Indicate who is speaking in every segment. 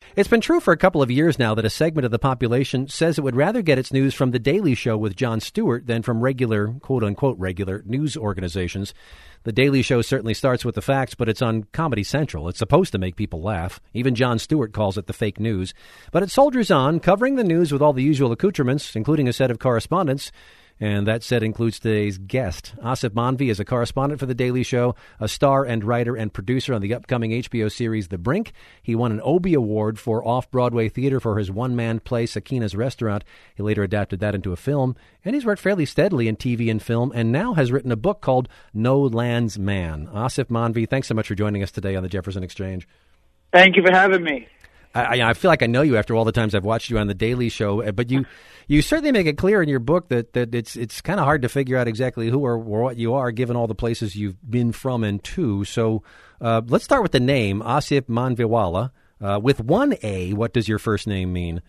Speaker 1: It's been true for a couple of years now that a segment of the population says it would rather get its news from The Daily Show with Jon Stewart than from regular, quote-unquote regular, news organizations. The Daily Show certainly starts with the facts, but it's on Comedy Central. It's supposed to make people laugh. Even Jon Stewart calls it the fake news. But it soldiers on, covering the news with all the usual accoutrements, including a set of correspondents. And that set includes today's guest. Aasif Mandvi is a correspondent for The Daily Show, a star and writer and producer on the upcoming HBO series The Brink. He won an Obie Award for off-Broadway theater for his one-man play Sakina's Restaurant. He later adapted that into a film. And he's worked fairly steadily in TV and film, and now has written a book called No Land's Man. Aasif Mandvi, thanks so much for joining us today on the Jefferson Exchange.
Speaker 2: Thank you for having me.
Speaker 1: I feel like I know you after all the times I've watched you on The Daily Show, but you certainly make it clear in your book that it's kind of hard to figure out exactly who or what you are, given all the places you've been from and to. So let's start with the name, Aasif Mandviwala. With one A, what does your first name mean?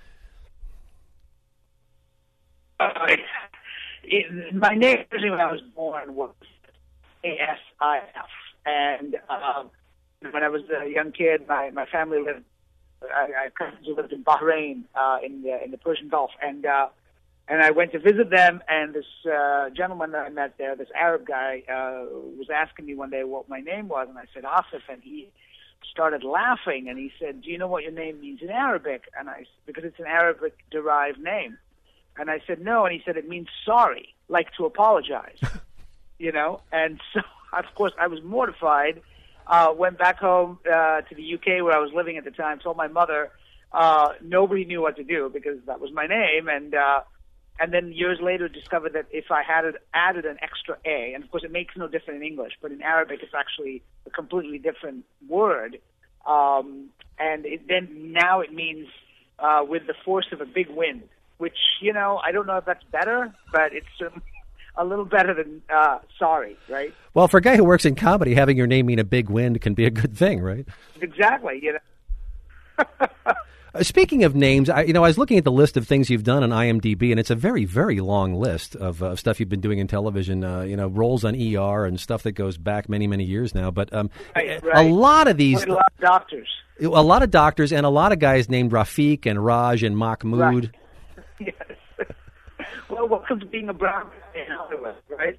Speaker 2: My name, when I was born, was A-S-I-F. And when I was a young kid, my family lived. I currently lived in Bahrain in the Persian Gulf, and I went to visit them. And this gentleman that I met there, this Arab guy, was asking me one day what my name was, and I said Aasif, and he started laughing, and he said, "Do you know what your name means in Arabic?" And because it's an Arabic-derived name, and I said no, and he said it means sorry, like to apologize, And so, of course, I was mortified. Went back home to the UK where I was living at the time, told my mother nobody knew what to do because that was my name. And then years later discovered that if I had added an extra A, and of course it makes no difference in English, but in Arabic it's actually a completely different word. And now it means with the force of a big wind, which, I don't know if that's better, but it's certainly a little better than sorry, right?
Speaker 1: Well, for a guy who works in comedy, having your name mean a big wind can be a good thing, right?
Speaker 2: Exactly.
Speaker 1: Speaking of names, I was looking at the list of things you've done on IMDb, and it's a very, very long list of stuff you've been doing in television. Roles on ER and stuff that goes back many, many years now. But
Speaker 2: right.
Speaker 1: A lot of these,
Speaker 2: a lot of doctors,
Speaker 1: and a lot of guys named Rafiq and Raj and Mahmood.
Speaker 2: Right. Yes. Well, welcome to being a brown guy in Hollywood, right?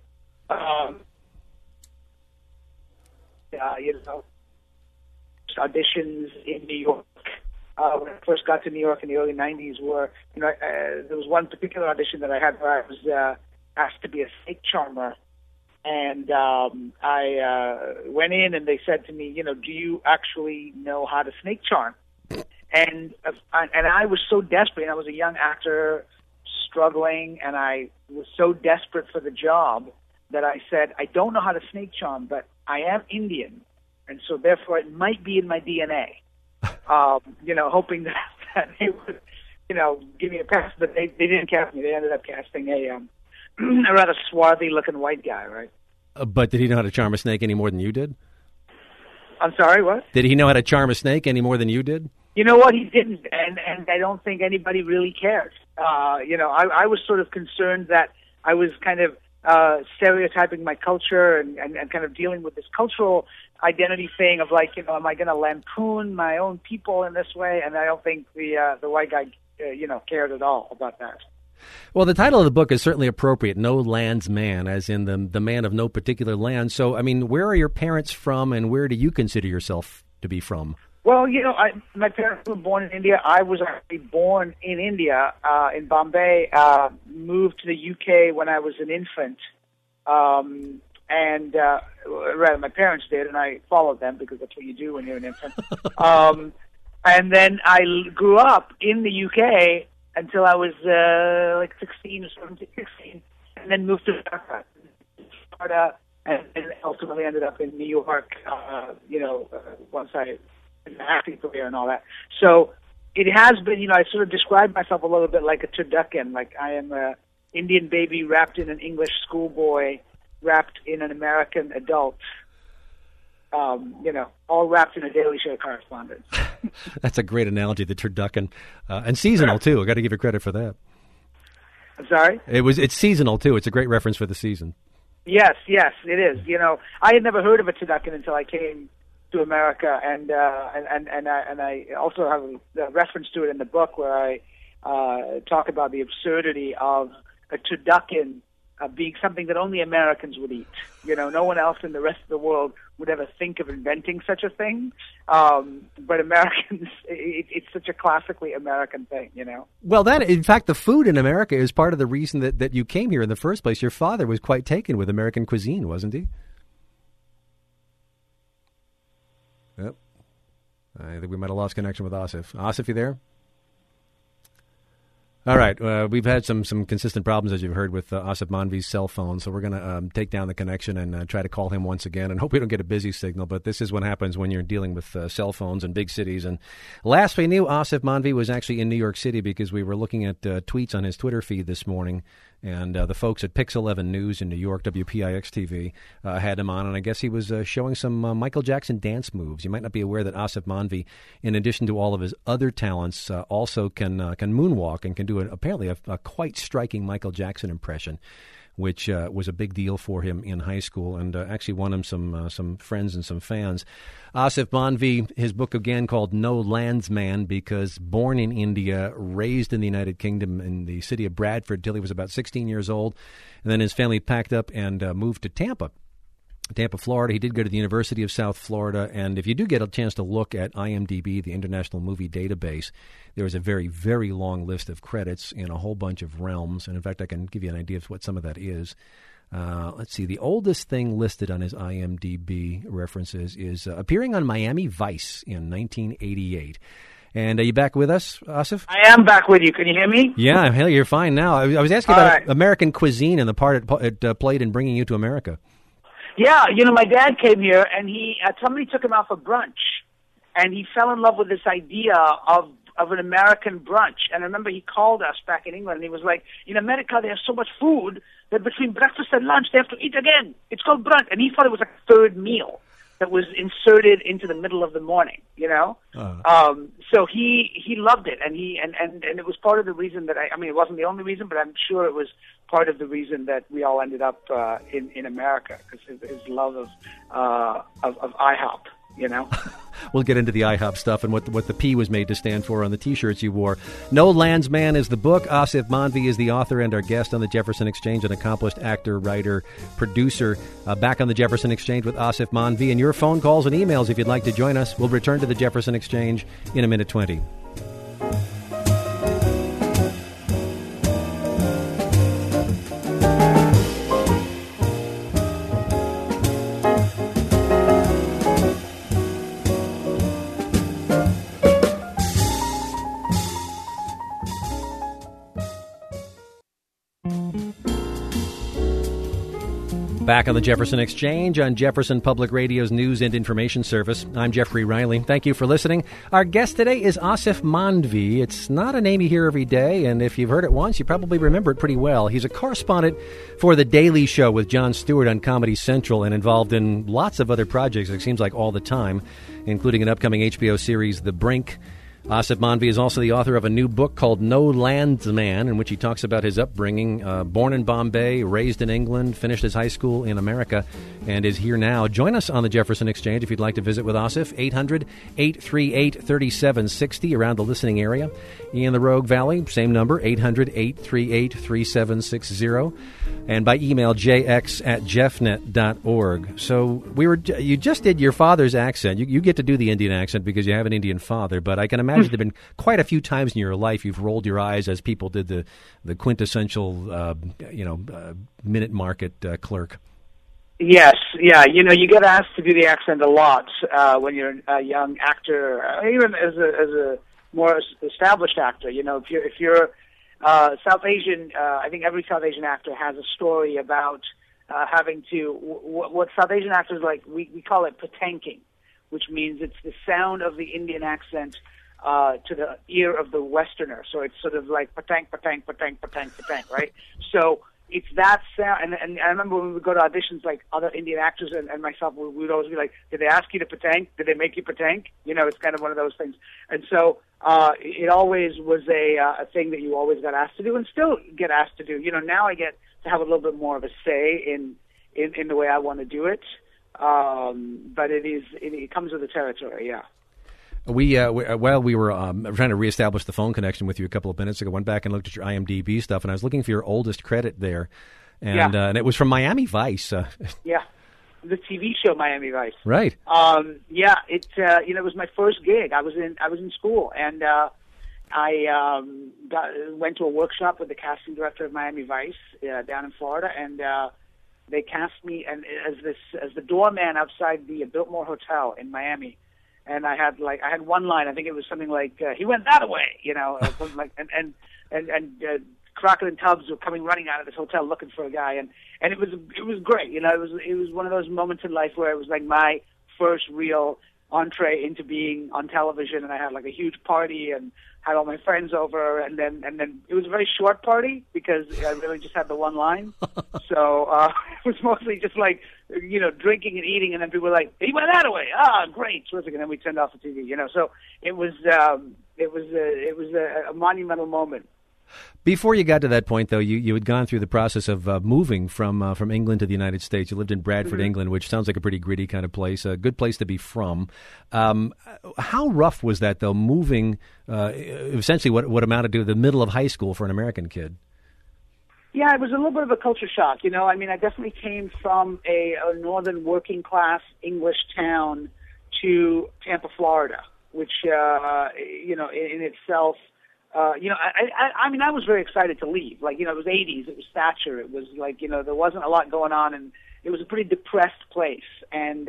Speaker 2: Auditions in New York. When I first got to New York in the early 90s, there was one particular audition that I had where I was asked to be a snake charmer. And I went in and they said to me, do you actually know how to snake charm? And I was so desperate. I was a young actor struggling, and I was so desperate for the job that I said, I don't know how to snake charm, but I am Indian, and so therefore it might be in my DNA. Hoping that they would, give me a pass, but they didn't cast me. They ended up casting a rather swarthy-looking white guy, right?
Speaker 1: But did he know how to charm a snake any more than you did?
Speaker 2: I'm sorry, what?
Speaker 1: Did he know how to charm a snake any more than you did?
Speaker 2: You know what? He didn't, and I don't think anybody really cared. I was sort of concerned that I was kind of stereotyping my culture and kind of dealing with this cultural identity thing of like, am I going to lampoon my own people in this way? And I don't think the white guy, cared at all about that.
Speaker 1: Well, the title of the book is certainly appropriate, No Land's Man, as in the man of no particular land. So, where are your parents from, and where do you consider yourself to be from?
Speaker 2: Well, my parents were born in India. I was actually born in India, in Bombay, moved to the UK when I was an infant. Rather, my parents did, and I followed them because that's what you do when you're an infant. And then I grew up in the UK until I was 16 or 17, 16, and then moved to Florida, and ultimately ended up in New York, once I in the acting career and all that. So it has been, I sort of describe myself a little bit like a turducken, like I am a Indian baby wrapped in an English schoolboy, wrapped in an American adult, all wrapped in a Daily Show correspondent.
Speaker 1: That's a great analogy, the turducken. And seasonal, too. I got to give you credit for that.
Speaker 2: I'm sorry?
Speaker 1: It's seasonal, too. It's a great reference for the season.
Speaker 2: Yes, it is. I had never heard of a turducken until I came to America, and I also have a reference to it in the book where I talk about the absurdity of a turducken being something that only Americans would eat. No one else in the rest of the world would ever think of inventing such a thing. But Americans, it's such a classically American thing,
Speaker 1: Well, in fact, the food in America is part of the reason that you came here in the first place. Your father was quite taken with American cuisine, wasn't he? Yep. I think we might have lost connection with Asif. Asif, you there? All right. We've had some consistent problems, as you've heard, with Asif Manvi's cell phone, so we're going to take down the connection and try to call him once again and hope we don't get a busy signal, but this is what happens when you're dealing with cell phones in big cities. And last we knew, Asif Manvi was actually in New York City because we were looking at tweets on his Twitter feed this morning, and the folks at Pix 11 News in New York, WPIX-TV, had him on, and I guess he was showing some Michael Jackson dance moves. You might not be aware that Asif Manvi, in addition to all of his other talents, also can moonwalk and can do apparently a quite striking Michael Jackson impression, which was a big deal for him in high school and actually won him some friends and some fans. Asif Manvi, his book again called No Landsman, because born in India, raised in the United Kingdom in the city of Bradford till he was about 16 years old, and then his family packed up and moved to Tampa, Florida. He did go to the University of South Florida, and if you do get a chance to look at IMDb, the International Movie Database, there is a very, very long list of credits in a whole bunch of realms, and in fact, I can give you an idea of what some of that is. Let's see, the oldest thing listed on his IMDb references is appearing on Miami Vice in 1988. And are you back with us, Asif?
Speaker 2: I am back with you. Can you hear me?
Speaker 1: Yeah, hell, you're fine now. I was asking about American cuisine and the part it played in bringing you to America.
Speaker 2: Yeah, my dad came here, and somebody took him out for brunch, and he fell in love with this idea of an American brunch. And I remember he called us back in England, and he was like, in America, they have so much food that between breakfast and lunch, they have to eat again. It's called brunch. And he thought it was like a third meal that was inserted into the middle of the morning, So he loved it, and it was part of the reason that it wasn't the only reason, but I'm sure it was part of the reason that we all ended up in America, because his love of IHOP.
Speaker 1: We'll get into the IHOP stuff and what the P was made to stand for on the T-shirts you wore. No Landsman is the book. Asif Manvi is the author and our guest on the Jefferson Exchange, an accomplished actor, writer, producer. Back on the Jefferson Exchange with Asif Manvi, and your phone calls and emails if you'd like to join us. We'll return to the Jefferson Exchange in a minute 20. Back on the Jefferson Exchange on Jefferson Public Radio's News and Information Service. I'm Jeffrey Riley. Thank you for listening. Our guest today is Asif Manvi. It's not a name you hear every day, and if you've heard it once, you probably remember it pretty well. He's a correspondent for The Daily Show with Jon Stewart on Comedy Central and involved in lots of other projects, it seems like all the time, including an upcoming HBO series, The Brink. Asif Manvi is also the author of a new book called No Landsman, in which he talks about his upbringing. Born in Bombay, raised in England, finished his high school in America, and is here now. Join us on the Jefferson Exchange if you'd like to visit with Asif. 800-838-3760 around the listening area. In the Rogue Valley, same number, 800-838-3760. And by email, jx@jeffnet.org. So you just did your father's accent. You get to do the Indian accent because you have an Indian father, but I can imagine there have been quite a few times in your life you've rolled your eyes as people did the quintessential, minute market clerk.
Speaker 2: Yes, yeah. You get asked to do the accent a lot when you're a young actor, even as a more established actor. If you're South Asian, I think every South Asian actor has a story about having to what South Asian actors like. We call it patanking, which means it's the sound of the Indian accent to the ear of the Westerner. So it's sort of like patank, patank, patank, patank, patank, right? So it's that sound. And I remember when we would go to auditions, like other Indian actors and myself, we would always be like, did they ask you to patank? Did they make you patank? It's kind of one of those things. And so it always was a thing that you always got asked to do and still get asked to do. Now I get to have a little bit more of a say in the way I want to do it. But it comes with the territory, yeah.
Speaker 1: While we were trying to reestablish the phone connection with you a couple of minutes ago, went back and looked at your IMDb stuff, and I was looking for your oldest credit there, and it was from Miami Vice.
Speaker 2: Yeah, the TV show Miami Vice.
Speaker 1: Right.
Speaker 2: Yeah, it was my first gig. I was in school, and I went to a workshop with the casting director of Miami Vice down in Florida, and they cast me as the doorman outside the Biltmore Hotel in Miami. And I had one line. I think it was something like he went that way, something like, and Crockett and Tubbs were coming running out of this hotel looking for a guy, and it was great. It was one of those moments in life where it was like my first real entree into being on television, and I had like a huge party and had all my friends over, and then it was a very short party because I really just had the one line. So it was mostly just like, drinking and eating, and then people were like, he went that way. Ah, great, terrific. And then we turned off the TV, So it was a monumental moment.
Speaker 1: Before you got to that point, though, you had gone through the process of moving from England to the United States. You lived in Bradford, England, which sounds like a pretty gritty kind of place, a good place to be from. How rough was that, though, moving essentially what amounted to the middle of high school for an American kid?
Speaker 2: Yeah, it was a little bit of a culture shock. I mean, I definitely came from a northern working class English town to Tampa, Florida, which, in itself, I mean, I was very excited to leave. Like, it was 80s, it was Thatcher, it was like, there wasn't a lot going on, and it was a pretty depressed place. And,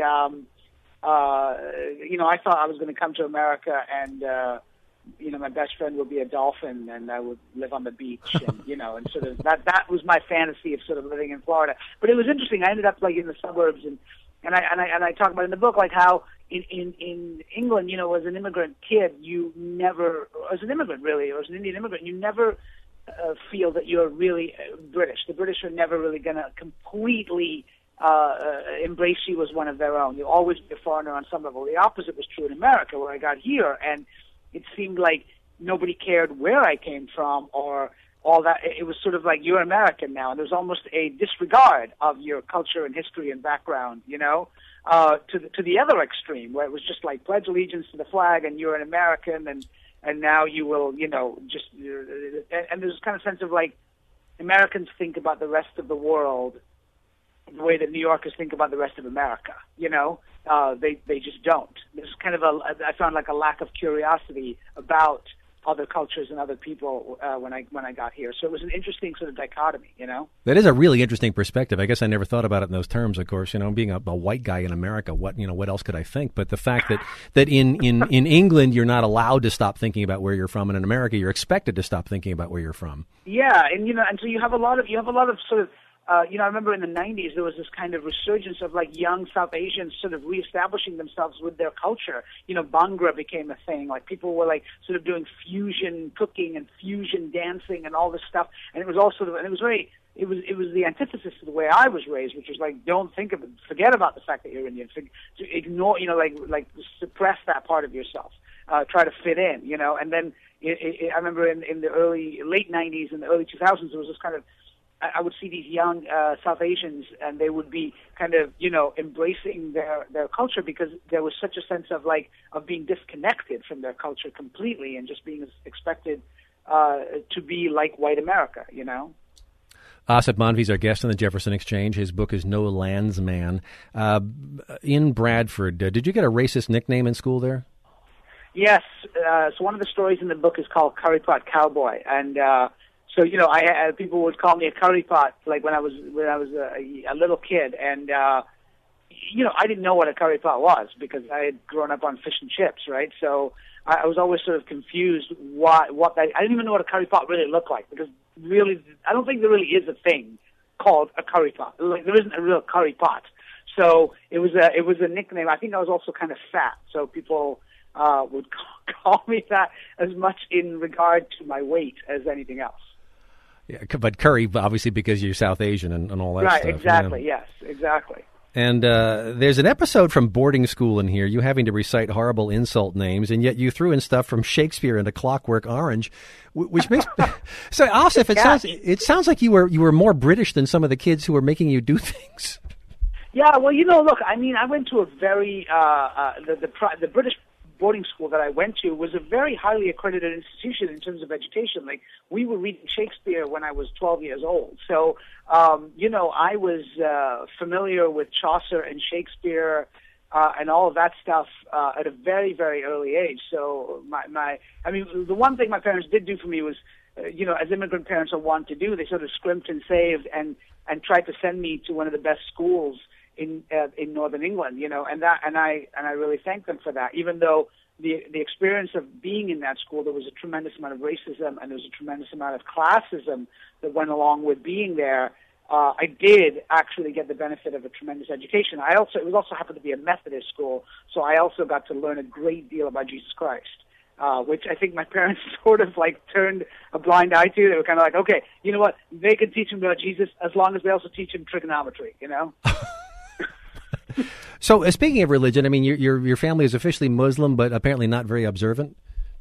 Speaker 2: I thought I was going to come to America and, my best friend would be a dolphin, and I would live on the beach, and and sort of that was my fantasy of sort of living in Florida. But it was interesting. I ended up like in the suburbs, and I talk about in the book like how in England, as an immigrant kid, as an immigrant really, or as an Indian immigrant, you never feel that you're really British. The British are never really going to completely embrace you as one of their own. You'll always be a foreigner on some level. The opposite was true in America, where I got here, and it seemed like nobody cared where I came from or all that. It was sort of like, you're American now, and there's almost a disregard of your culture and history and background, to the other extreme, where it was just like pledge allegiance to the flag and you're an American, and now you will, and there's kind of sense of like Americans think about the rest of the world the way that New Yorkers think about the rest of America, they just don't. There's kind of I found like a lack of curiosity about other cultures and other people when I got here. So it was an interesting sort of dichotomy,
Speaker 1: That is a really interesting perspective. I guess I never thought about it in those terms, of course. Being a white guy in America, what else could I think? But the fact that in England you're not allowed to stop thinking about where you're from, and in America you're expected to stop thinking about where you're from.
Speaker 2: Yeah, and and so you have a lot of sort of I remember in the 90s there was this kind of resurgence of like young South Asians sort of reestablishing themselves with their culture. Bhangra became a thing. Like people were like sort of doing fusion cooking and fusion dancing and all this stuff. And it was all sort of, and it was the antithesis to the way I was raised, which was like, don't think of it, forget about the fact that you're Indian, ignore, like suppress that part of yourself, try to fit in, And then I remember in the late 90s and the early 2000s, there was this kind of, I would see these young South Asians, and they would be kind of, embracing their culture because there was such a sense of being disconnected from their culture completely and just being expected to be like white America,
Speaker 1: Asif Mandvi is our guest on the Jefferson Exchange. His book is No Lands Man. In Bradford, did you get a racist nickname in school there?
Speaker 2: Yes. So one of the stories in the book is called Curry Pot Cowboy, and so I people would call me a curry pot like when I was a little kid, and I didn't know what a curry pot was because I had grown up on fish and chips, right? So I was always sort of confused what that. I didn't even know what a curry pot really looked like because really I don't think there really is a thing called a curry pot. Like there isn't a real curry pot. So it was a nickname. I think I was also kind of fat, so people would call me that as much in regard to my weight as anything else.
Speaker 1: Yeah, but curry, obviously, because you're South Asian and all that stuff.
Speaker 2: Right, exactly, yes, exactly.
Speaker 1: And there's an episode from boarding school in here, you having to recite horrible insult names, and yet you threw in stuff from Shakespeare and A Clockwork Orange, which makes... So, Asif, it sounds like you were more British than some of the kids who were making you do things.
Speaker 2: Yeah, well, look, I mean, I went to a very the British boarding school that I went to was a very highly accredited institution in terms of education. Like, we were reading Shakespeare when I was 12 years old. So, I was familiar with Chaucer and Shakespeare and all of that stuff at a very, very early age. So, I mean, the one thing my parents did do for me was, as immigrant parents are wont to do, they sort of scrimped and saved and tried to send me to one of the best schools in Northern England, and I really thank them for that. Even though the experience of being in that school, there was a tremendous amount of racism and there was a tremendous amount of classism that went along with being there. I did actually get the benefit of a tremendous education. It was also happened to be a Methodist school, so I also got to learn a great deal about Jesus Christ. Which I think my parents sort of like turned a blind eye to. They were kind of like, okay, you know what? They can teach him about Jesus as long as they also teach him trigonometry,
Speaker 1: So, speaking of religion, I mean, your family is officially Muslim, but apparently not very observant.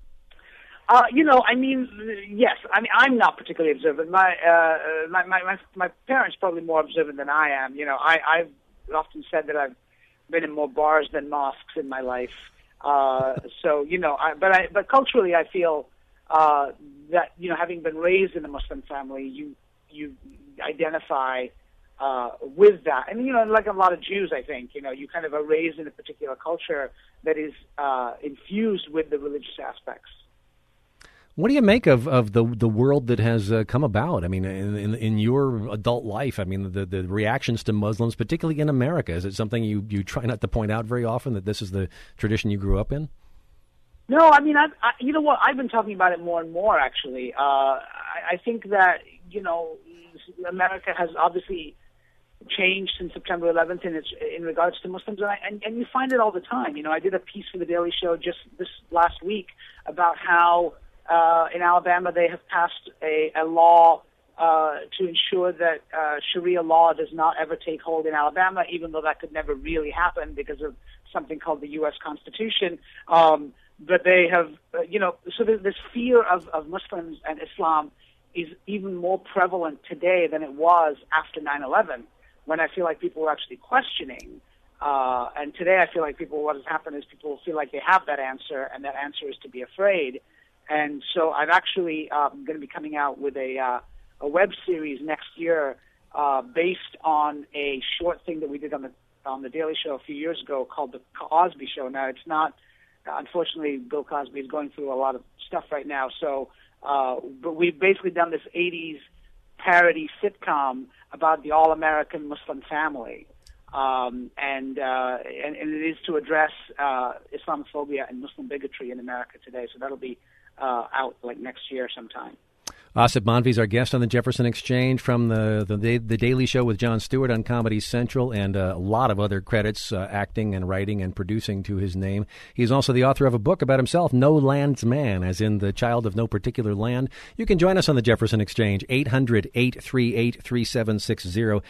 Speaker 2: I mean, yes. I mean, I'm not particularly observant. My parents probably more observant than I am. I've often said that I've been in more bars than mosques in my life. But culturally, I feel that having been raised in a Muslim family, you identify with that, and like a lot of Jews, I think you kind of are raised in a particular culture that is infused with the religious aspects.
Speaker 1: What do you make of the world that has come about? I mean, in your adult life, I mean, the reactions to Muslims, particularly in America, is it something you try not to point out very often, that this is the tradition you grew up in? No,
Speaker 2: I mean, you know what? I've been talking about it more and more, actually. I think that, America has obviously changed since September 11th in regards to Muslims, and you find it all the time. I did a piece for the Daily Show just this last week about how in Alabama they have passed a law to ensure that Sharia law does not ever take hold in Alabama, even though that could never really happen because of something called the U.S. Constitution. But they have, so this fear of Muslims and Islam is even more prevalent today than it was after 9/11, when I feel like people were actually questioning. And today I feel like what has happened is people feel like they have that answer, and that answer is to be afraid. And so I'm actually going to be coming out with a web series next year based on a short thing that we did on the Daily Show a few years ago called The Cosby Show. Now, it's not, unfortunately, Bill Cosby is going through a lot of stuff right now. So, but we've basically done this 80s parody sitcom about the all-American Muslim family. And it is to address Islamophobia and Muslim bigotry in America today. So that'll be out like next year sometime.
Speaker 1: Asif Mandvi is our guest on the Jefferson Exchange from the Daily Show with Jon Stewart on Comedy Central, and a lot of other credits, acting and writing and producing to his name. He's also the author of a book about himself, No Land's Man, as in the child of no particular land. You can join us on the Jefferson Exchange, 800-838-3760,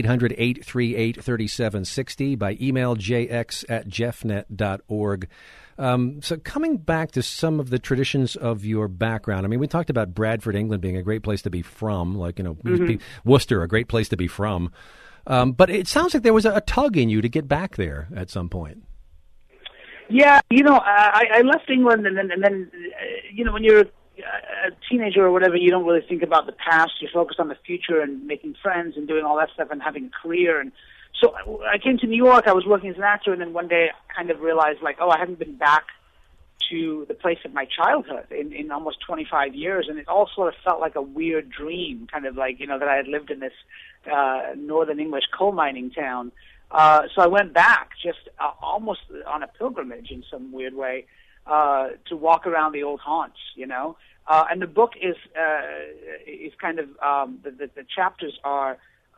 Speaker 1: 800-838-3760, by email jx@jeffnet.org. So coming back to some of the traditions of your background, I mean, we talked about Bradford, England being a great place to be from, like, Worcester, a great place to be from. But it sounds like there was a tug in you to get back there at some point.
Speaker 2: Yeah, I left England, and then when you're a teenager or whatever, you don't really think about the past. You focus on the future and making friends and doing all that stuff and having a career. And so I came to New York. I was working as an actor, and then one day I kind of realized, like, I hadn't been back to the place of my childhood in almost 25 years, and it all sort of felt like a weird dream, kind of like, that I had lived in this northern English coal mining town. So I went back just almost on a pilgrimage in some weird way to walk around the old haunts, And the book is kind of, the chapters are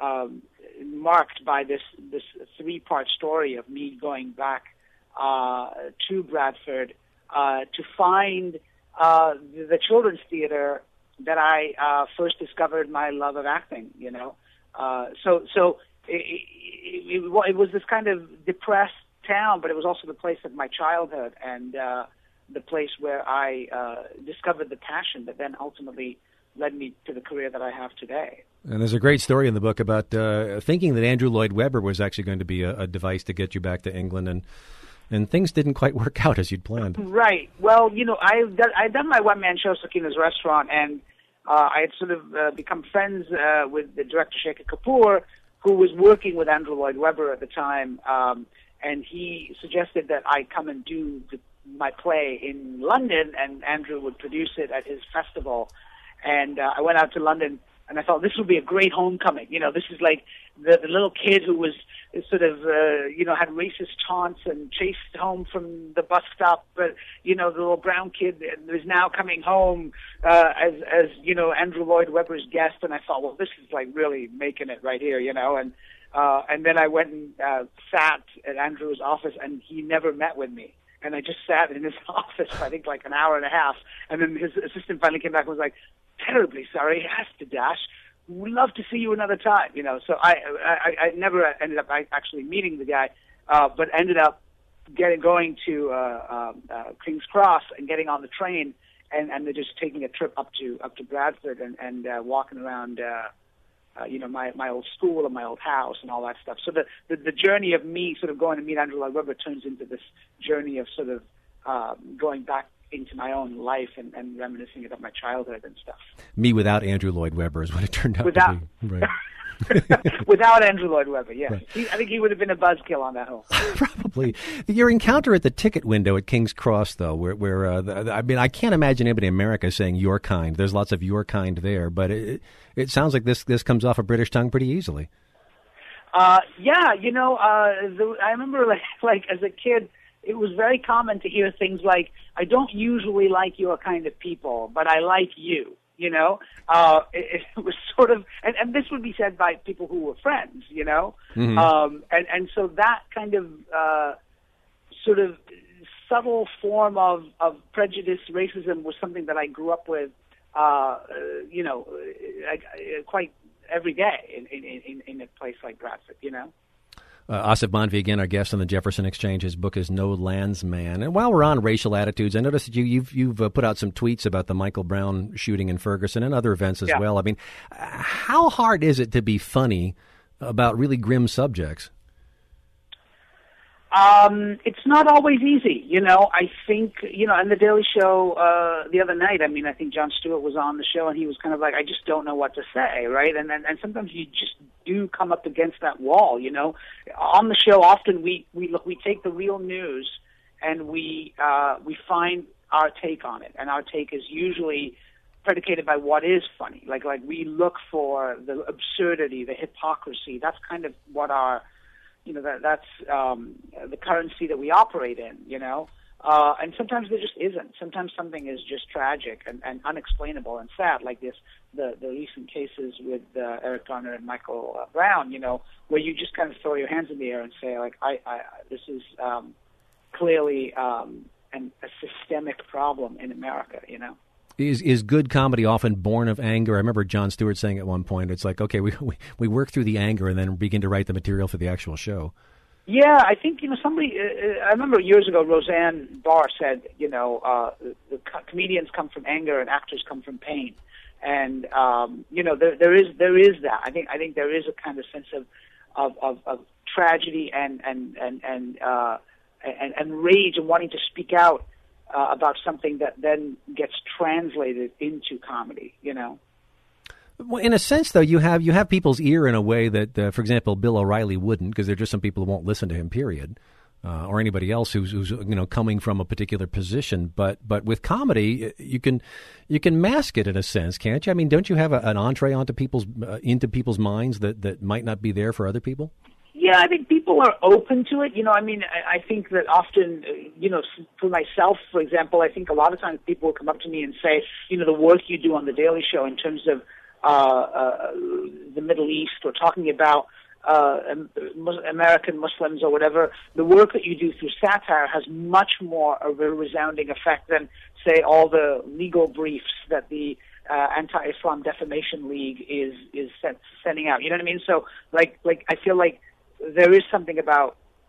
Speaker 2: marked by this three-part story of me going back to Bradford to find the children's theater that I first discovered my love of acting. So it was this kind of depressed town, but it was also the place of my childhood, and the place where I discovered the passion that then ultimately led me to the career that I have today.
Speaker 1: And there's a great story in the book about thinking that Andrew Lloyd Webber was actually going to be a device to get you back to England, and things didn't quite work out as you'd planned.
Speaker 2: Right. Well, I'd done my one-man show, Sakina's Restaurant, and I had sort of become friends with the director, Shekhar Kapoor, who was working with Andrew Lloyd Webber at the time, and he suggested that I come and do my play in London, and Andrew would produce it at his festival. And I went out to London, and I thought this would be a great homecoming. This is like the little kid who was sort of, had racist taunts and chased home from the bus stop. But, the little brown kid is now coming home as Andrew Lloyd Webber's guest. And I thought, well, this is like really making it right here, And then I went and sat at Andrew's office, and he never met with me. And I just sat in his office for, I think, like an hour and a half. And then his assistant finally came back and was like, terribly sorry, has to dash. We'd love to see you another time, So I never ended up actually meeting the guy, but ended up going to King's Cross and getting on the train and they're just taking a trip up to Bradford and walking around, my old school and my old house and all that stuff. So the journey of me sort of going to meet Andrew Lloyd Webber turns into this journey of sort of going back into my own life and reminiscing about my childhood and stuff.
Speaker 1: Me without Andrew Lloyd Webber is what it turned out to be. Right.
Speaker 2: Without Andrew Lloyd Webber, yes.
Speaker 1: Right.
Speaker 2: I think he would have been a buzzkill on that whole.
Speaker 1: Probably. Your encounter at the ticket window at King's Cross, though, where I can't imagine anybody in America saying your kind. There's lots of your kind there, but it sounds like this comes off a British tongue pretty easily.
Speaker 2: I remember like as a kid, it was very common to hear things like, I don't usually like your kind of people, but I like you, It was sort of, and this would be said by people who were friends,
Speaker 1: Mm-hmm.
Speaker 2: And so that kind of sort of subtle form of prejudice, racism was something that I grew up with, quite every day in a place like Bradford,
Speaker 1: Asif Manvi, again, our guest on the Jefferson Exchange. His book is No Landsman. And while we're on racial attitudes, I noticed that you've put out some tweets about the Michael Brown shooting in Ferguson and other events as well. I mean, how hard is it to be funny about really grim subjects?
Speaker 2: It's not always easy, I think, and the Daily Show the other night, I think Jon Stewart was on the show and he was kind of like, I just don't know what to say, right? And sometimes you just do come up against that wall, On the show, often we take the real news and we find our take on it, and our take is usually predicated by what is funny. Like we look for the absurdity, the hypocrisy. That's kind of what our that's the currency that we operate in, and sometimes there just isn't. Sometimes something is just tragic and unexplainable and sad, like the recent cases with Eric Garner and Michael Brown, where you just kind of throw your hands in the air and say, like, this is clearly a systemic problem in America,
Speaker 1: Is good comedy often born of anger? I remember Jon Stewart saying at one point, it's like, okay, we work through the anger and then begin to write the material for the actual show.
Speaker 2: Yeah, I think, somebody, I remember years ago, Roseanne Barr said, the comedians come from anger and actors come from pain. And, there is that. I think there is a kind of sense of tragedy and rage and wanting to speak out about something that then gets translated into comedy,
Speaker 1: Well, in a sense, though, you have people's ear in a way that, for example, Bill O'Reilly wouldn't, because there are just some people who won't listen to him, period, or anybody else who's coming from a particular position. But with comedy, you can mask it in a sense, can't you? I mean, don't you have an entree into people's minds that might not be there for other people?
Speaker 2: Yeah, I think people are open to it. I think that often, for myself, for example, I think a lot of times people will come up to me and say, the work you do on The Daily Show in terms of the Middle East or talking about American Muslims or whatever, the work that you do through satire has much more of a resounding effect than, say, all the legal briefs that the Anti-Islam Defamation League is sending out. You know what I mean? So, like I feel like there is something about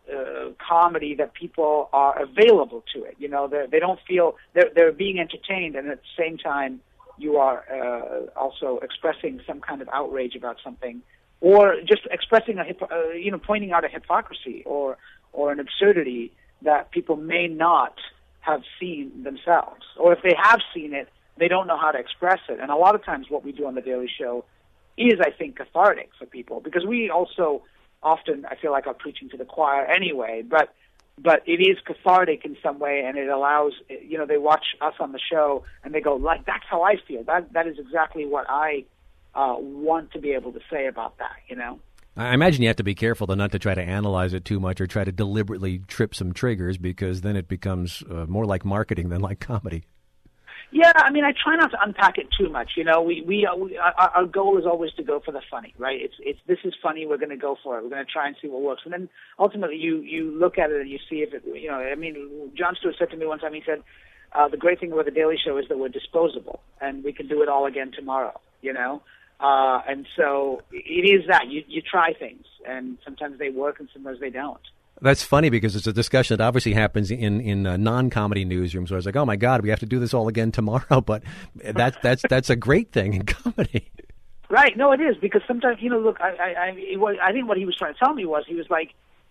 Speaker 2: comedy that people are available to it. You know, they don't feel they're being entertained, and at the same time, you are also expressing some kind of outrage about something, or just expressing pointing out a hypocrisy or an absurdity that people may not have seen themselves, or if they have seen it, they don't know how to express it. And a lot of times, what we do on the Daily Show is, I think, cathartic for people, because we also often, I feel like, are preaching to the choir anyway, but it is cathartic in some way, and it allows, they watch us on the show and they go, like, that's how I feel. That is exactly what I want to be able to say about that, you know?
Speaker 1: I imagine you have to be careful not to try to analyze it too much or try to deliberately trip some triggers, because then it becomes more like marketing than like comedy.
Speaker 2: Yeah, I mean, I try not to unpack it too much. You know, our goal is always to go for the funny, right? It's this is funny. We're going to go for it. We're going to try and see what works. And then ultimately, you look at it and you see if it. You know, I mean, Jon Stewart said to me one time. He said, "The great thing about the Daily Show is that we're disposable, and we can do it all again tomorrow." You know, and so it is that you try things, and sometimes they work, and sometimes they don't.
Speaker 1: That's funny, because it's a discussion that obviously happens in non-comedy newsrooms, where it's like, oh my God, we have to do this all again tomorrow. But that's a great thing in comedy.
Speaker 2: Right. No, it is, because sometimes, look, I think what he was trying to tell me was, he was like,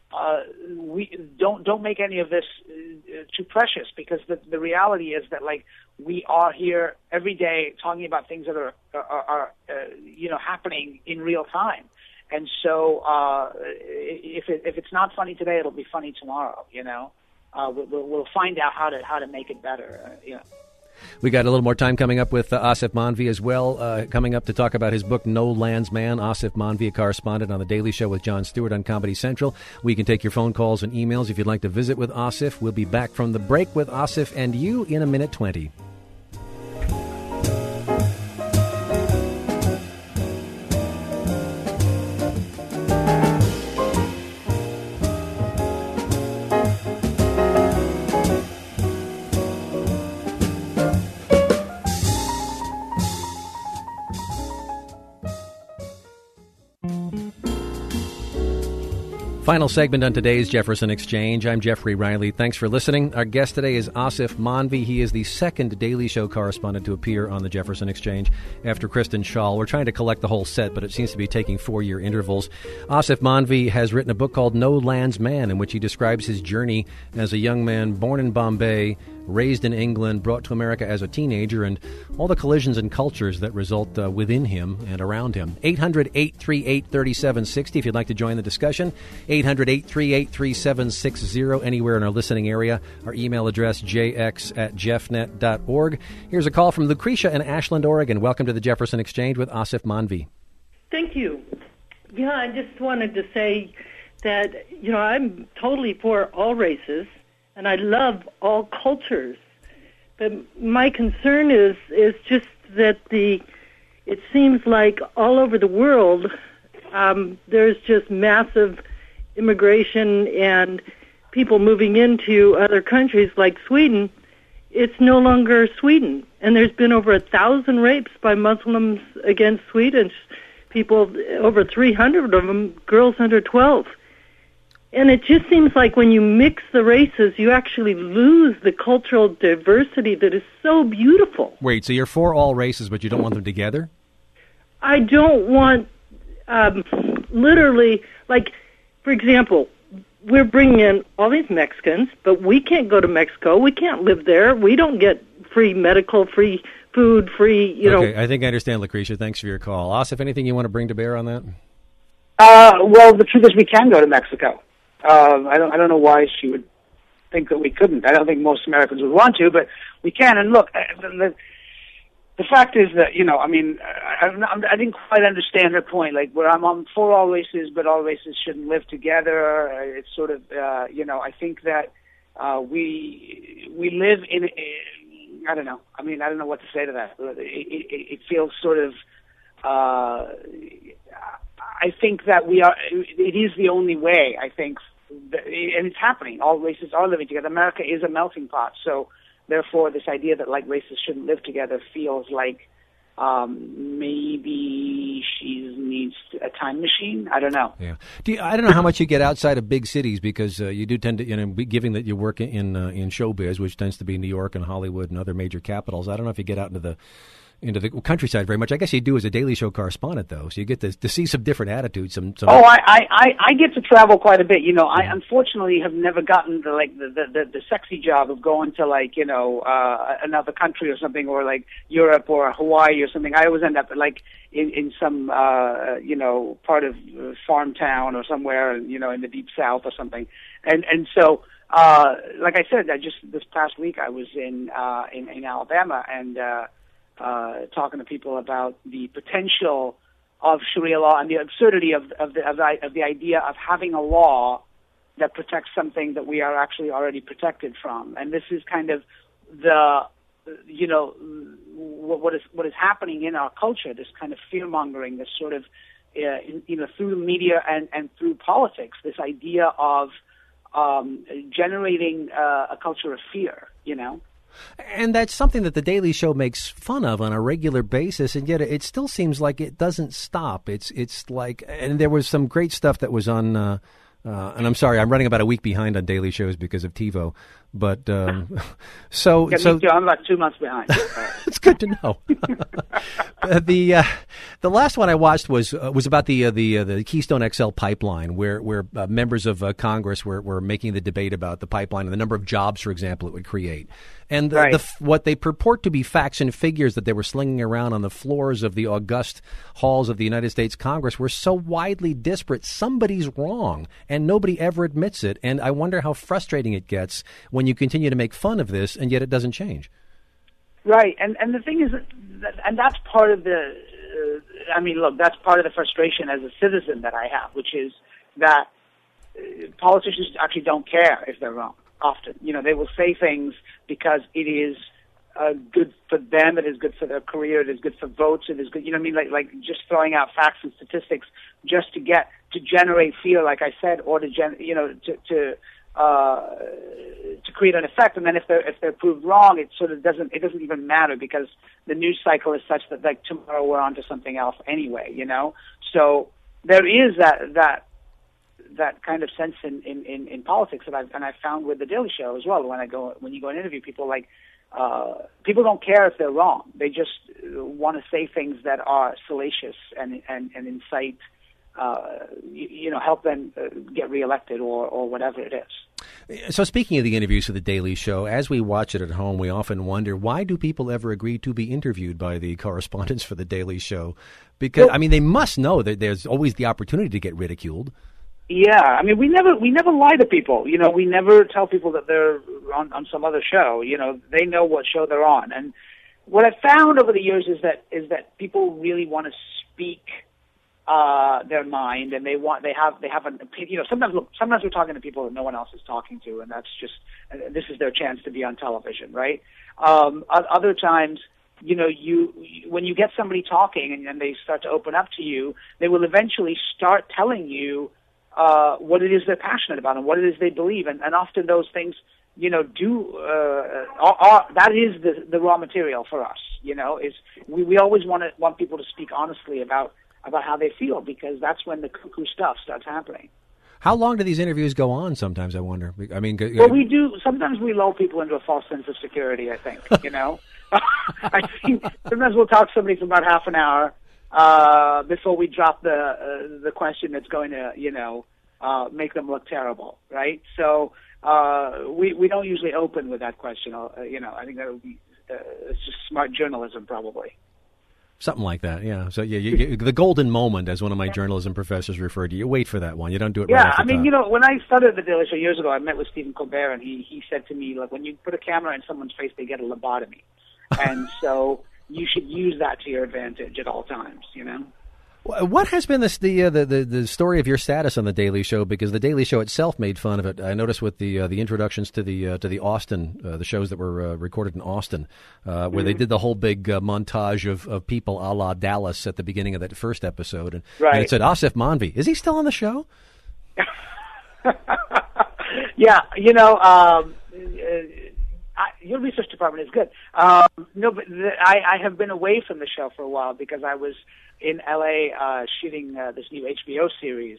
Speaker 2: we don't make any of this too precious, because the reality is that, like, we are here every day talking about things that are happening in real time. And so, if it's not funny today, it'll be funny tomorrow. You know, we'll find out how to make it better.
Speaker 1: We got a little more time coming up with Asif Manvi as well. Coming up to talk about his book, No Land's Man. Asif Manvi, a correspondent on The Daily Show with Jon Stewart on Comedy Central. We can take your phone calls and emails if you'd like to visit with Asif. We'll be back from the break with Asif and you in a minute 20. Final segment on today's Jefferson Exchange. I'm Jeffrey Riley. Thanks for listening. Our guest today is Asif Manvi. He is the second Daily Show correspondent to appear on the Jefferson Exchange after Kristen Schaal. We're trying to collect the whole set, but it seems to be taking 4-year intervals. Asif Manvi has written a book called No Land's Man, in which he describes his journey as a young man born in Bombay, raised in England, brought to America as a teenager, and all the collisions and cultures that result within him and around him. 800-838-3760 if you'd like to join the discussion. 800-838-3760 anywhere in our listening area. Our email address, jx@jeffnet.org. Here's a call from Lucretia in Ashland, Oregon. Welcome to the Jefferson Exchange with Asif Manvi.
Speaker 3: Thank you. Yeah, I just wanted to say that, I'm totally for all races, and I love all cultures. But my concern is just that it seems like all over the world there's just massive immigration and people moving into other countries like Sweden. It's no longer Sweden. And there's been over 1,000 rapes by Muslims against Swedish people, over 300 of them, girls under 12. And it just seems like when you mix the races, you actually lose the cultural diversity that is so beautiful.
Speaker 1: Wait, so you're for all races, but you don't want them together?
Speaker 3: I don't want, literally, like, for example, we're bringing in all these Mexicans, but we can't go to Mexico. We can't live there. We don't get free medical, free food, free,
Speaker 1: Okay, I think I understand, Lucretia. Thanks for your call. Asif, anything you want to bring to bear on that?
Speaker 2: Well, the truth is we can go to Mexico. I don't know why she would think that we couldn't. I don't think most Americans would want to, but we can. And look, the fact is that, I didn't quite understand her point. Like, where I'm for all races, but all races shouldn't live together. It's sort of, I think that we live in. I don't know. I don't know what to say to that. It feels sort of. I think that it is the only way, I think, and it's happening. All races are living together. America is a melting pot, so therefore this idea that, like, races shouldn't live together feels like maybe she needs a time machine. I don't know.
Speaker 1: Yeah. I don't know how much you get outside of big cities, because you do tend to, given that you work in showbiz, which tends to be New York and Hollywood and other major capitals. I don't know if you get out into the countryside very much. I guess you do as a Daily Show correspondent, though, so you get to see some different attitudes.
Speaker 2: I get to travel quite a bit. I unfortunately have never gotten the sexy job of going to another country or something, or like Europe or Hawaii or something. I always end up in some part of farm town or somewhere, in the deep south or something. And so like I said, this past week I was in Alabama and talking to people about the potential of Sharia law and the absurdity of the idea of having a law that protects something that we are actually already protected from. And this is kind of what is happening in our culture, this kind of fear-mongering, this sort of, through the media and through politics, this idea of generating a culture of fear,
Speaker 1: And that's something that The Daily Show makes fun of on a regular basis, and yet it still seems like it doesn't stop. It's like, and there was some great stuff that was on, and I'm sorry, I'm running about a week behind on daily shows because of TiVo, but so
Speaker 2: me too. I'm about 2 months behind.
Speaker 1: It's good to know. The last one I watched was about the Keystone XL pipeline, where members of Congress were making the debate about the pipeline and the number of jobs, for example, it would create, and what they purport to be facts and figures that they were slinging around on the floors of the august halls of the United States Congress were so widely disparate. Somebody's wrong, and nobody ever admits it. And I wonder how frustrating it gets when you continue to make fun of this, and yet it doesn't change.
Speaker 2: Right, and the thing is, and that's part of the, that's part of the frustration as a citizen that I have, which is that politicians actually don't care if they're wrong. Often, they will say things because it is good for them, it is good for their career, it is good for votes, it is good, like just throwing out facts and statistics just to generate fear, like I said, or to create an effect. And then if they're proved wrong, it doesn't even matter, because the news cycle is such that tomorrow we're on to something else anyway, So there is that kind of sense in politics that I've found with the Daily Show as well. When you go and interview people, people don't care if they're wrong. They just want to say things that are salacious and incite, help them get reelected or whatever it is.
Speaker 1: So speaking of the interviews for the Daily Show, as we watch it at home, we often wonder, why do people ever agree to be interviewed by the correspondents for the Daily Show? Because, they must know that there's always the opportunity to get ridiculed.
Speaker 2: Yeah, we never lie to people. We never tell people that they're on some other show. They know what show they're on. And what I've found over the years is that people really want to speak their mind, and they have an opinion. Sometimes we're talking to people that no one else is talking to, and that's just this is their chance to be on television, right? Other times, when you get somebody talking and they start to open up to you, they will eventually start telling you what it is they're passionate about and what it is they believe, and often those things, that is the raw material for us. Is we always want people to speak honestly about how they feel, because that's when the cuckoo stuff starts happening.
Speaker 1: How long do these interviews go on? Sometimes I wonder.
Speaker 2: Well, we do. Sometimes we lull people into a false sense of security, I think. I think sometimes we'll talk to somebody for about half an hour before we drop the question that's going to make them look terrible, right? So we don't usually open with that question. I think that would be it's just smart journalism, probably.
Speaker 1: Something like that, yeah. So you, the golden moment, as one of my journalism professors referred to, you wait for that one. You don't do it right off the top.
Speaker 2: When I started the Daily Show years ago, I met with Stephen Colbert, and he said to me, when you put a camera in someone's face, they get a lobotomy. And so you should use that to your advantage at all times,
Speaker 1: What has been the story of your status on the Daily Show? Because the Daily Show itself made fun of it. I noticed with the introductions to the Austin, the shows that were recorded in Austin, where they did the whole big montage of people a la Dallas at the beginning of that first episode, and it said Asif Manvi. Is he still on the show?
Speaker 2: Yeah, Your research department is good. No, but I have been away from the show for a while because I was in LA shooting this new HBO series.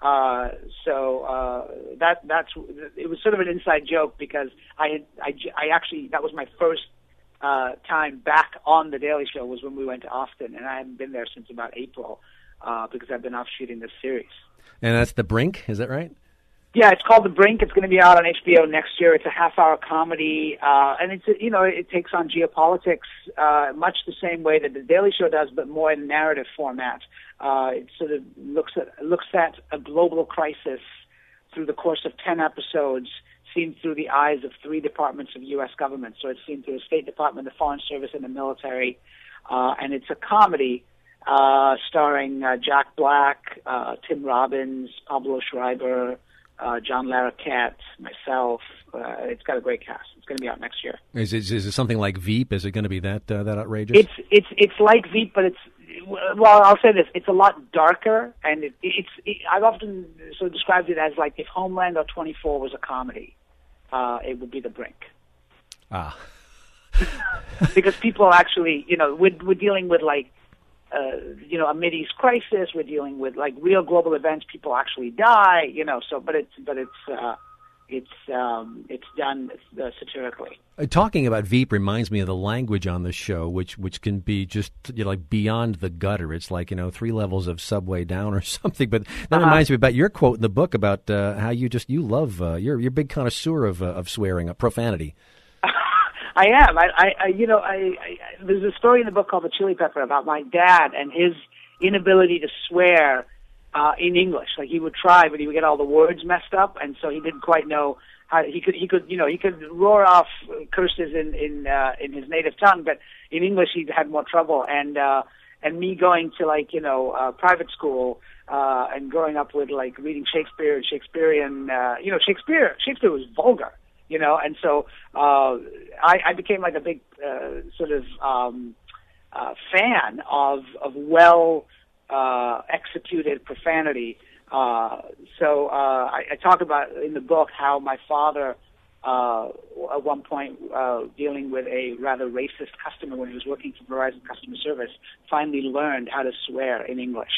Speaker 2: So it was sort of an inside joke because I actually, that was my first time back on the Daily Show was when we went to Austin, and I haven't been there since about April because I've been off shooting this series.
Speaker 1: And that's The Brink, is that right?
Speaker 2: Yeah, it's called The Brink. It's going to be out on HBO next year. It's a half-hour comedy, and it takes on geopolitics much the same way that The Daily Show does, but more in narrative format. It sort of looks at a global crisis through the course of 10 episodes, seen through the eyes of 3 departments of U.S. government. So it's seen through the State Department, the Foreign Service, and the military. And it's a comedy starring Jack Black, Tim Robbins, Pablo Schreiber, John Larroquette, myself. It's got a great cast. It's going to be out next year.
Speaker 1: Is it something like Veep? Is it going to be that outrageous?
Speaker 2: It's like Veep, but well, I'll say this: it's a lot darker, and I've often sort of described it as like if Homeland or 24 was a comedy, it would be The Brink.
Speaker 1: Ah,
Speaker 2: because people actually, we're dealing with like. A Mideast crisis. We're dealing with like real global events. People actually die. So, but it's done satirically.
Speaker 1: Talking about Veep reminds me of the language on the show, which can be just like beyond the gutter. It's like 3 levels of subway down or something. But that reminds me about your quote in the book about how you love you're a big connoisseur of swearing, profanity.
Speaker 2: I am. There's a story in the book called The Chili Pepper about my dad and his inability to swear in English. Like he would try, but he would get all the words messed up, and so he didn't quite know how he could roar off curses in his native tongue, but in English he had more trouble. And me going to private school and growing up with like reading Shakespeare and Shakespearean, Shakespeare was vulgar. And so I became like a big fan of well executed profanity. So I talk about in the book how my father at one point dealing with a rather racist customer when he was working for Verizon customer service finally learned how to swear in English.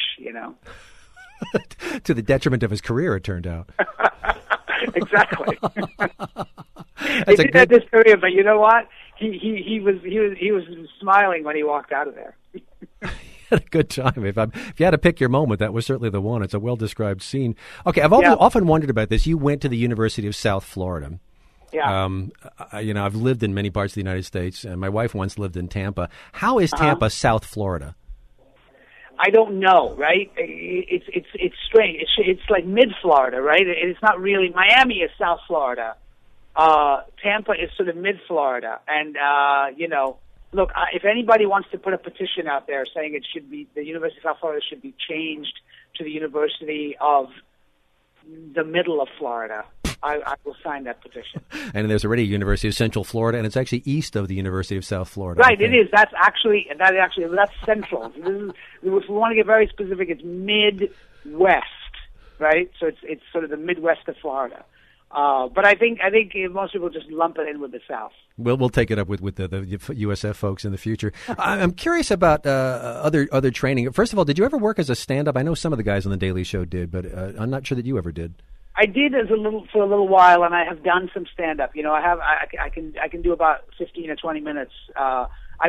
Speaker 1: To the detriment of his career, it turned out.
Speaker 2: Exactly. They did have this career, but you know what? He was smiling when he walked out of there.
Speaker 1: He had a good time. If you had to pick your moment, that was certainly the one. It's a well-described scene. Okay, I've often wondered about this. You went to the University of South Florida.
Speaker 2: Yeah.
Speaker 1: I've lived in many parts of the United States, and my wife once lived in Tampa. How is Tampa South Florida?
Speaker 2: I don't know, right? It's strange. It's like mid-Florida, right? It's not really. Miami is South Florida. Tampa is sort of mid-Florida. And, look, if anybody wants to put a petition out there saying it should be, the University of South Florida should be changed to the University of the middle of Florida, I will sign that petition. And
Speaker 1: there's already a University of Central Florida, and it's actually east of the University of South Florida.
Speaker 2: Right, it is. That's central. If we want to get very specific, it's Midwest, right? So it's sort of the Midwest of Florida. But I think most people just lump it in with the South.
Speaker 1: We'll take it up with the USF folks in the future. I'm curious about other training. First of all, did you ever work as a stand-up? I know some of the guys on the Daily Show did, but I'm not sure that you ever did.
Speaker 2: I did for a little while, and I have done some stand-up. I can do about 15 or 20 minutes. I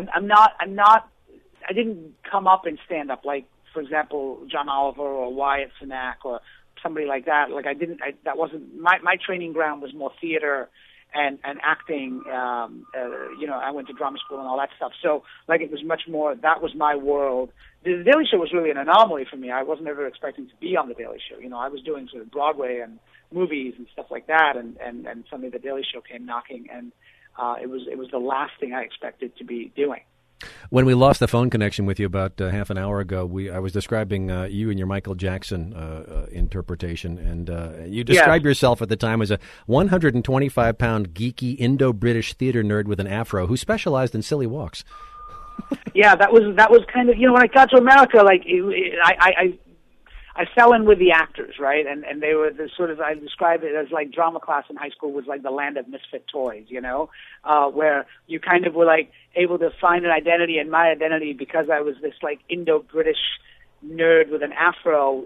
Speaker 2: didn't come up in stand-up like, for example, John Oliver or Wyatt Cenac or somebody like that. Like that wasn't my training ground was more theater and acting. I went to drama school and all that stuff. So like it was much more. That was my world. The Daily Show was really an anomaly for me. I wasn't ever expecting to be on the Daily Show. I was doing sort of Broadway and movies and stuff like that, and suddenly the Daily Show came knocking, and it was the last thing I expected to be doing.
Speaker 1: When we lost the phone connection with you about half an hour ago, I was describing you and your Michael Jackson interpretation, and you described yourself at the time as a 125-pound geeky Indo-British theater nerd with an afro who specialized in silly walks. Yeah,
Speaker 2: that was kind of when I got to America, like I I fell in with the actors, right? And they were the sort of, I described it as like drama class in high school was like the land of misfit toys, where you kind of were like able to find an identity, and my identity, because I was this like Indo-British nerd with an afro,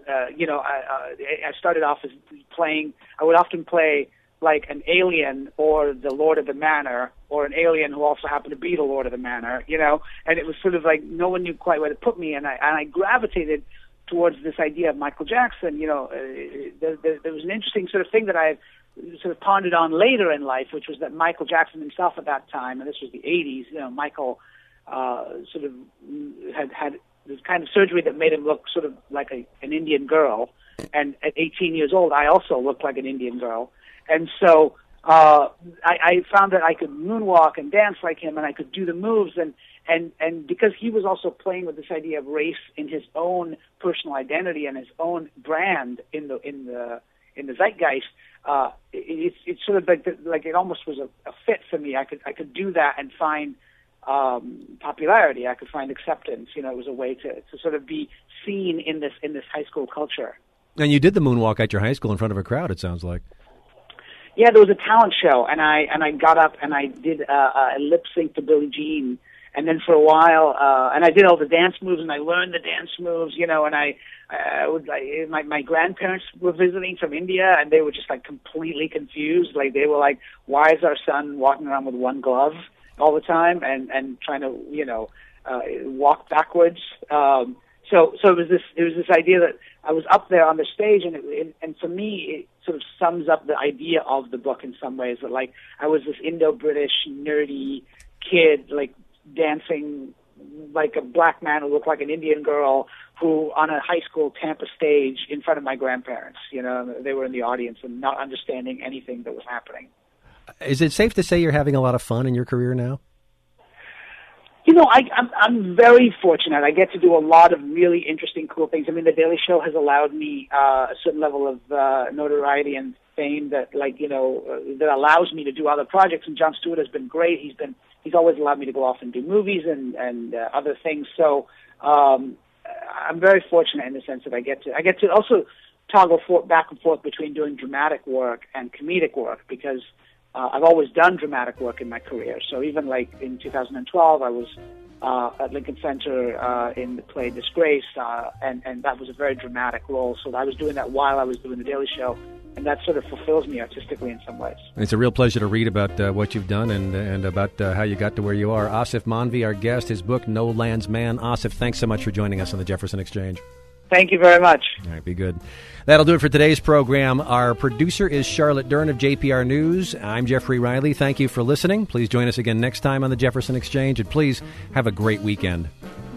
Speaker 2: I started off as I would often play like an alien or the Lord of the Manor, or an alien who also happened to be the Lord of the Manor, and it was sort of like no one knew quite where to put me, and I gravitated towards this idea of Michael Jackson. There was an interesting sort of thing that I sort of pondered on later in life, which was that Michael Jackson himself at that time, and this was the 80s, Michael sort of had this kind of surgery that made him look sort of like an Indian girl. And at 18 years old, I also looked like an Indian girl. And so I found that I could moonwalk and dance like him, and I could do the moves. And because he was also playing with this idea of race in his own personal identity and his own brand in the zeitgeist, it's sort of like it almost was a fit for me. I could do that and find popularity. I could find acceptance. It was a way to sort of be seen in this high school culture.
Speaker 1: And you did the moonwalk at your high school in front of a crowd, it sounds like.
Speaker 2: Yeah, there was a talent show, and I got up and I did a lip sync to Billie Jean, and then for a while, and I did all the dance moves, and I learned the dance moves, and I would my grandparents were visiting from India, and they were just like completely confused. Like they were like, "Why is our son walking around with one glove all the time and trying to walk backwards?" So it was this idea that I was up there on the stage, and for me it sort of sums up the idea of the book in some ways, that like I was this Indo-British nerdy kid like dancing like a black man who looked like an Indian girl, who on a high school Tampa stage in front of my grandparents, they were in the audience and not understanding anything that was happening.
Speaker 1: Is it safe to say you're having a lot of fun in your career now?
Speaker 2: I'm very fortunate. I get to do a lot of really interesting, cool things. I mean, The Daily Show has allowed me a certain level of notoriety and fame that, that allows me to do other projects. And Jon Stewart has been great. He's always allowed me to go off and do movies and other things. So I'm very fortunate in the sense that I get to also toggle back and forth between doing dramatic work and comedic work, because I've always done dramatic work in my career. So even like in 2012, I was at Lincoln Center in the play Disgrace, and that was a very dramatic role. So I was doing that while I was doing The Daily Show, and that sort of fulfills me artistically in some ways.
Speaker 1: It's a real pleasure to read about what you've done and about how you got to where you are. Asif Manvi, our guest, his book, No Land's Man. Asif, thanks so much for joining us on the Jefferson Exchange.
Speaker 2: Thank you very much.
Speaker 1: All right, be good. That'll do it for today's program. Our producer is Charlotte Dern of JPR News. I'm Jeffrey Riley. Thank you for listening. Please join us again next time on the Jefferson Exchange, and please have a great weekend.